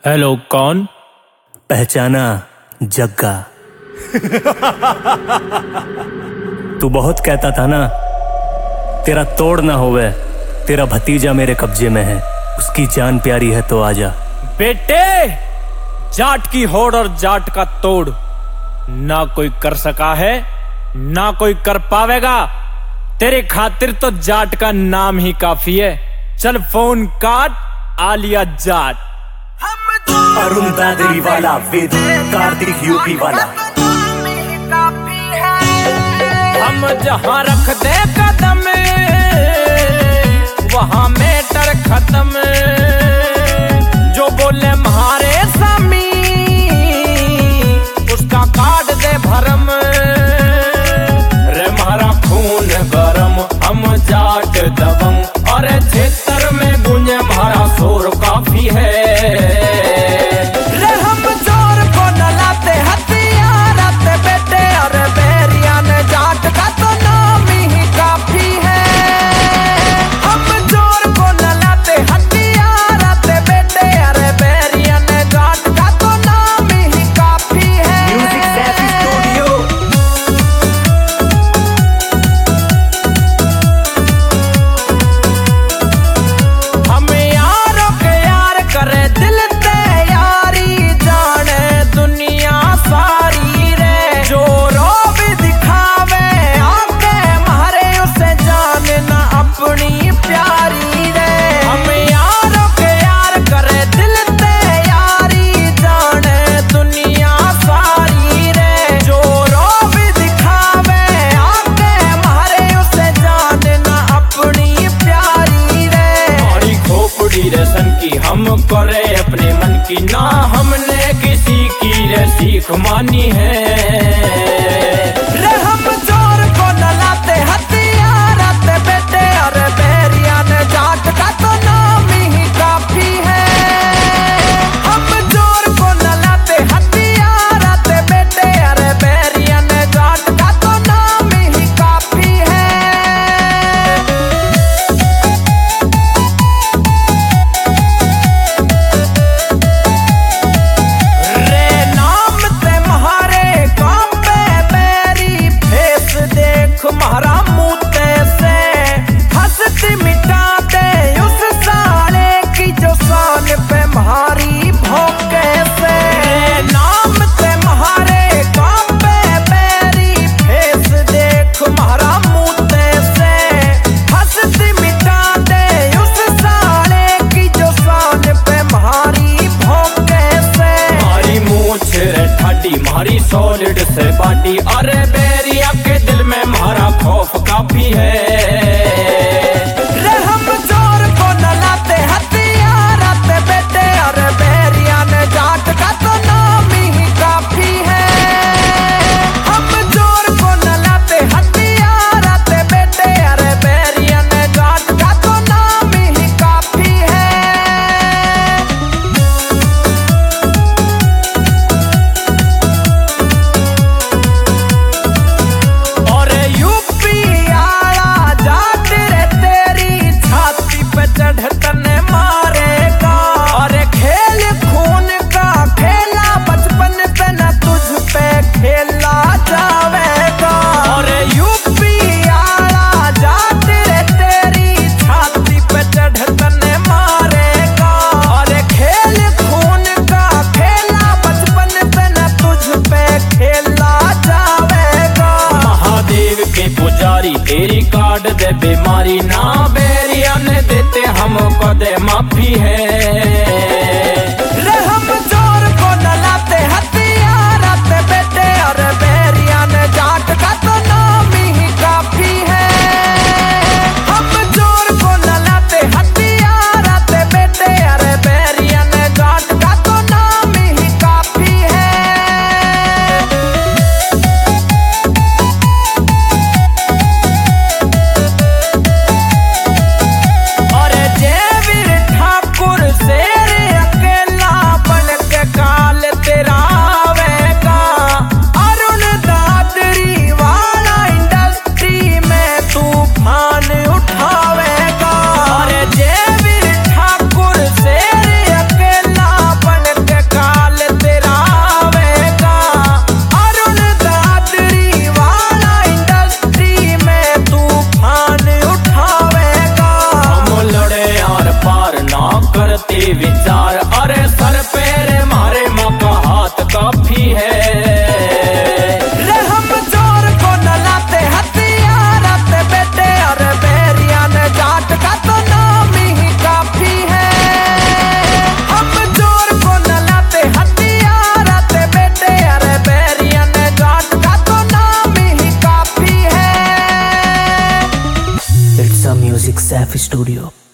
Hello, कौन? पहचाना? जग्गा। तू बहुत कहता था ना तेरा तोड़ ना होवे, तेरा भतीजा मेरे कब्जे में है, उसकी जान प्यारी है तो आजा। बेटे, जाट की होड़ और जाट का तोड़ ना कोई कर सका है ना कोई कर पावेगा। तेरे खातिर तो जाट का नाम ही काफी है। चल फोन काट, आलिया जाट। अरुण दादरी वाला, वेद कार्तिक यूपी वाला। हम जहां रख दे कदम वहां मेटर खत्म। जो बोले म्हारे सामी उसका काट दे भरम। रे म्हारा खून गरम, हम जाट दबंग और क्षेत्र में गूंजे म्हारा शोर काफी है। हम करे अपने मन की, ना हमने किसी की सीख मानी है। हम चोर को न लाते हथियार आते बेटे, और बैरिया ने जाट का तो नाम ही काफी है। हम चोर को न लाते हथियार आते बेटे, और बैरिया ने जाट का तो नाम ही काफी है। म्हारा मुँह से हंसती मिटा दे उस साले की जो शान पे म्हारी भौके से। नाम से म्हारे काम पे मेरी फेस देख, म्हारा मुँह से हंसती मिटा दे उस साले की जो शान पे म्हारी भौके से। म्हारी मूछ ठाडी, म्हारी सॉलिड से बाटी, अरे बैरिया के दिल में म्हारा खौफ काफी है। हम चोर को न लाते हथियार आते बेटे, और बैरिया ने जाट का तो नाम ही काफी है। हम चोर को न लाते हथियार आते बेटे, और बैरिया ने जाट का तो नाम ही काफी है। स्टूडियो।